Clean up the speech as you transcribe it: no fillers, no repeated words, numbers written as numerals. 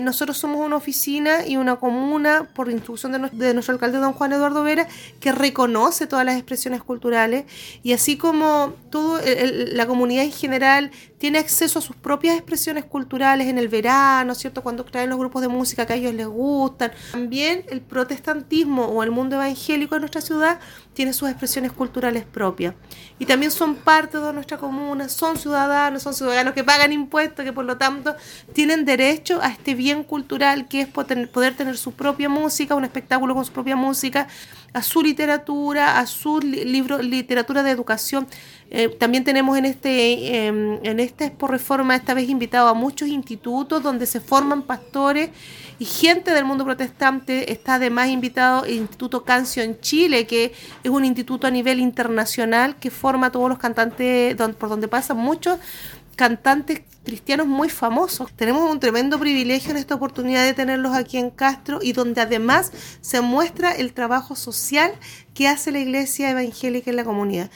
Nosotros somos una oficina y una comuna, por instrucción de nuestro alcalde don Juan Eduardo Vera, que reconoce todas las expresiones culturales, y así como la comunidad en general tiene acceso a sus propias expresiones culturales en el verano, ¿cierto? Cuando traen los grupos de música que a ellos les gustan. También el protestantismo o el mundo evangélico de nuestra ciudad tiene sus expresiones culturales propias. Y también son parte de nuestra comuna, son ciudadanos que pagan impuestos, que por lo tanto tienen derecho a este bien cultural que es poder tener su propia música, un espectáculo con su propia música, a su literatura, a su literatura de educación. También tenemos en esta Expo Reforma esta vez invitado a muchos institutos donde se forman pastores y gente del mundo protestante. Está además invitado el Instituto Cancio en Chile, que es un instituto a nivel internacional que forma a todos los cantantes, por donde pasan muchos cantantes cristianos muy famosos. Tenemos un tremendo privilegio en esta oportunidad de tenerlos aquí en Castro, y donde además se muestra el trabajo social que hace la Iglesia Evangélica en la comunidad.